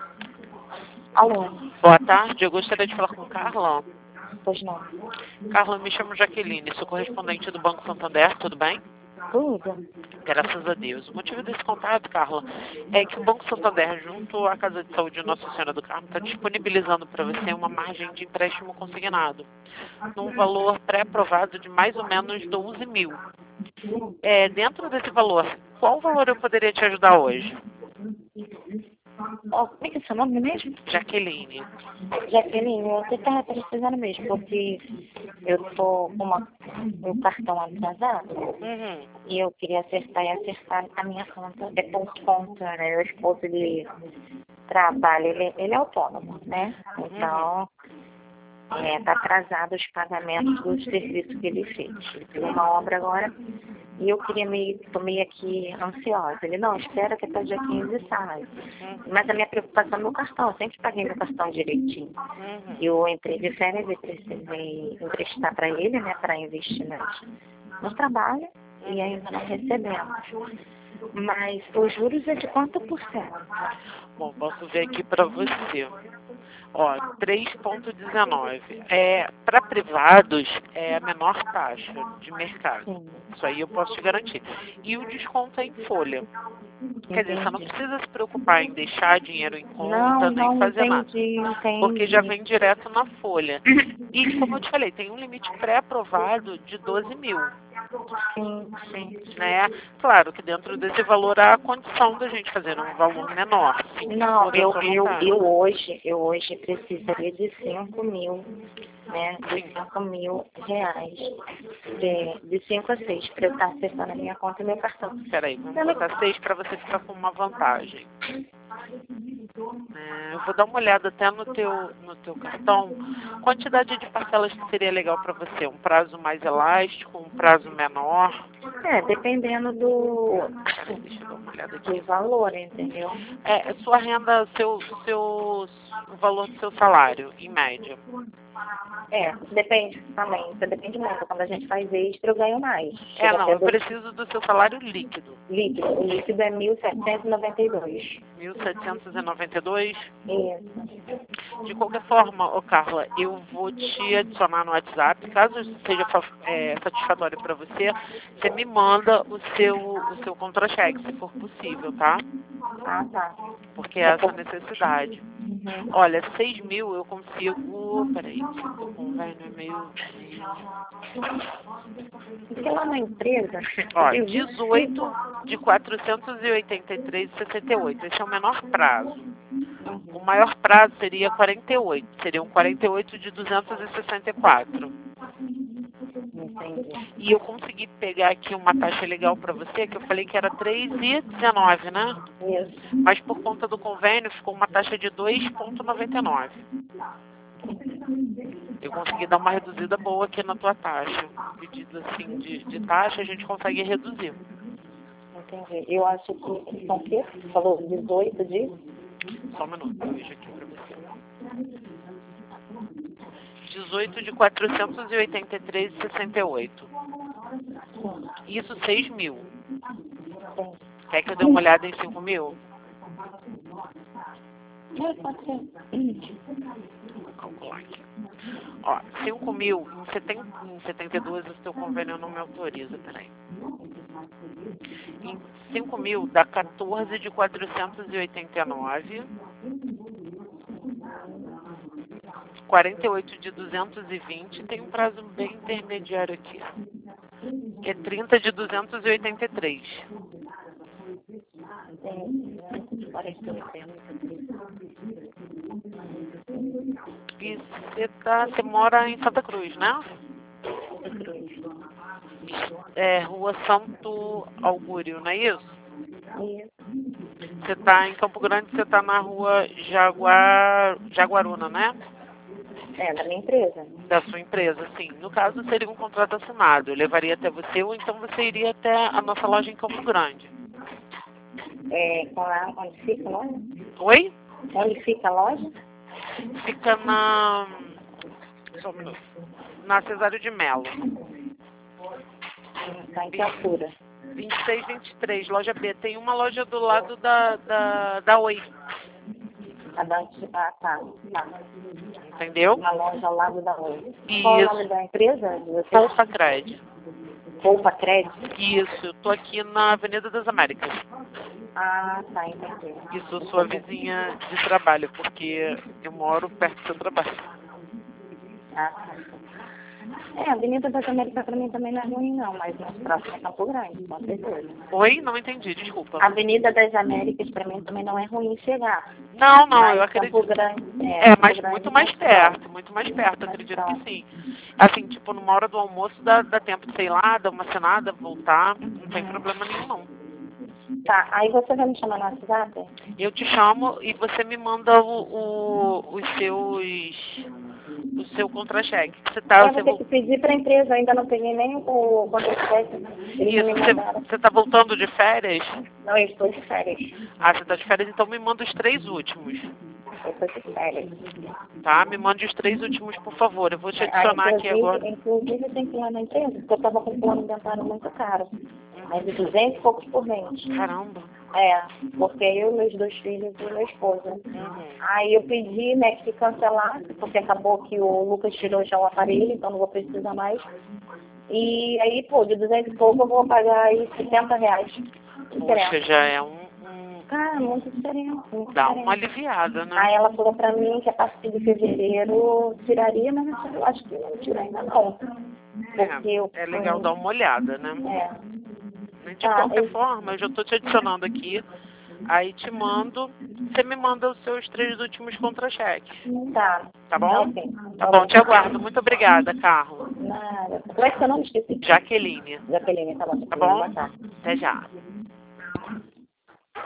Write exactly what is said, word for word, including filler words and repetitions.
Alô? Boa tarde, eu gostaria de falar com Carla. Pois não. Carla, me chamo Jaqueline, sou correspondente do Banco Santander, tudo bem? Tudo? Graças a Deus. O motivo desse contato, Carla, é que o Banco Santander, junto à Casa de Saúde Nossa Senhora do Carmo, está disponibilizando para você uma margem de empréstimo consignado, num valor pré-aprovado de mais ou menos doze mil. É, dentro desse valor, qual valor eu poderia te ajudar hoje? Ó, como é que é seu nome mesmo? Jaqueline. Jaqueline, você tá precisando mesmo, porque eu tô com uma, um cartão atrasado Uhum. e eu queria acertar e acertar a minha conta. É por conta, né? O esposo, ele trabalha, ele, ele é autônomo, né? Então, é, tá atrasado os pagamentos dos serviços que ele fez. Ele fez uma obra agora e eu queria meio, tô meio aqui ansiosa. Ele, não, espera que até dia quinze sai. Mas a minha preocupação é meu cartão, eu sempre paguei meu cartão direitinho. Uhum. Eu entrei de férias e precisei emprestar para ele, né, para investimento no trabalho e ainda não recebemos. Mas os juros é de quanto por cento? Bom, posso ver aqui para você. Ó, três vírgula dezenove. É, para privados, é a menor taxa de mercado. Sim. Isso aí eu posso te garantir. E o desconto é em folha. Quer dizer, você não Entendi. precisa se preocupar em deixar dinheiro em Não, conta, nem não, fazer nada. entendi, Porque já entendi. vem direto na folha. E, como eu te falei, tem um limite pré-aprovado de doze mil. Sim, sim. Né? Claro que dentro desse valor há a condição da gente fazer um valor menor. Sim, Não, toda a eu, sua eu, vontade. eu hoje, eu hoje precisaria de cinco mil, né? De Sim. cinco mil reais. De, de cinco a seis, para eu estar acessando a minha conta e meu cartão. Peraí, vamos botar seis para você ficar com uma vantagem. É, eu vou dar uma olhada até no teu, no teu cartão. Quantidade de parcelas que seria legal para você? Um prazo mais elástico, um prazo menor? É, dependendo do, Peraí, deixa eu dar uma olhada aqui. do valor, entendeu? É, sua renda, seu, seu, o valor do seu salário, em média. É, depende também, isso depende muito. Quando a gente faz extra, eu ganho mais. É, Chega não, até eu do preciso do seu salário líquido. líquido. O líquido é mil setecentos e noventa e dois. mil setecentos e noventa e dois. Isso. De qualquer forma, ô Carla, eu vou te adicionar no WhatsApp. Caso isso seja fa- é, satisfatório para você, você me manda o seu, o seu contra-cheque, se for possível, tá? Ah, tá. Porque é É essa por... a necessidade. Uhum. Olha, seis mil eu consigo... Peraí, o convênio é meio... Porque lá na empresa, Ó, eu vi dezoito de quatrocentos e oitenta e três e sessenta e oito. Esse é o menor prazo. O maior prazo seria quarenta e oito. Seriam quarenta e oito de duzentos e sessenta e quatro. Entendi. E eu consegui pegar aqui uma taxa legal para você, que eu falei que era três e dezenove, né? Isso. Mas por conta do convênio ficou uma taxa de dois vírgula noventa e nove. Eu consegui dar uma reduzida boa aqui na tua taxa. Pedido assim de, de taxa, a gente consegue reduzir. Entendi. Eu acho que são o quê? Você falou dezoito de? Só um minuto, eu vejo aqui para você. dezoito de quatrocentos e oitenta e três e sessenta e oito. Isso seis mil. Sim. Quer que eu dê uma olhada em cinco mil? É, pode ser. Vou calcular aqui. Ó, cinco mil, em, setenta, em setenta e dois o seu convênio não me autoriza, peraí. Em cinco mil dá quatorze de quatrocentos e oitenta e nove. quarenta e oito de duzentos e vinte. Tem um prazo bem intermediário aqui. Que é trinta de duzentos e oitenta e três. Tem quarenta e oito. E você, tá, você mora em Santa Cruz, né? É, Rua Santo Augúrio, não é isso? Isso. Você está em Campo Grande, você está na Rua Jaguar... Jaguaruna, né? É, da minha empresa. Da sua empresa, sim. No caso, seria um contrato assinado. Eu levaria até você ou então você iria até a nossa loja em Campo Grande. É, com lá, onde fica a loja? Oi? Onde fica a loja? Fica na... Só um minuto. Na Cesário de Melo. Está em que altura? vinte e seis, vinte e três, loja B. Tem uma loja do lado da, da, da Oi. A Dante, ah, tá. tá. Entendeu? Uma loja ao lado da Oi. Qual é o nome Isso. da empresa? de vocês? Poupa Crédito. Poupa Crédito? Isso, eu tô aqui na Avenida das Américas. Ah, tá, entendi. E sou sua vizinha de trabalho, porque eu moro perto do seu trabalho. Ah, tá. É, a Avenida das Américas pra mim também não é ruim não, mas mais próximo é Campo Grande, com certeza. Oi? Não entendi, desculpa. A Avenida das Américas pra mim também não é ruim chegar. Não, não, Mas eu Campo acredito. Grande, é, É, Campo mas Grande muito é mais perto, muito mais perto, Mais acredito próximo. que sim. Assim, tipo, numa hora do almoço dá, dá tempo de, sei lá, dar uma cenada, voltar, não tem problema nenhum não. Tá, aí você vai me chamar no WhatsApp? Eu te chamo e você me manda o, o, os seus, o seu contra-cheque. Você tá, Eu você, vou ter que pedir pra empresa, eu ainda não peguei nem o contra-cheque. Eles isso, não me você, mandaram. você tá voltando de férias? Não, eu estou de férias. Ah, você tá de férias, então me manda os três últimos, Eu estou de férias. tá? Me mande os três últimos, por favor. Eu vou te Ah, adicionar aqui agora. inclusive, inclusive eu tenho que ir lá na empresa, porque eu estava com um plano dentário muito caro. Mas de duzentos e poucos por mês. Caramba. É, porque eu, meus dois filhos e minha esposa. Uhum. Aí eu pedi, né, que cancelasse, porque acabou que o Lucas tirou já o aparelho, então não vou precisar mais. E aí, pô, de duzentos e pouco eu vou pagar aí setenta reais. Poxa, já é um, um... Cara, muito diferente. Muito Dá diferente. uma aliviada, né? Aí ela falou pra mim que a partir de fevereiro tiraria, mas eu acho que não tira ainda não. Porque eu É, é legal fui- dar uma olhada, né? É. De Tá, qualquer eu- forma, eu já tô te adicionando aqui. Aí te mando, você me manda os seus três últimos contra-cheques. Tá. Tá bom? Ok. Tá bom, te aguardo. Muito obrigada, Carla. Nada. Como é que seu nome? Esqueci. Jaqueline. Jaqueline, tá bom. Tá bom? Boa tarde. Até já.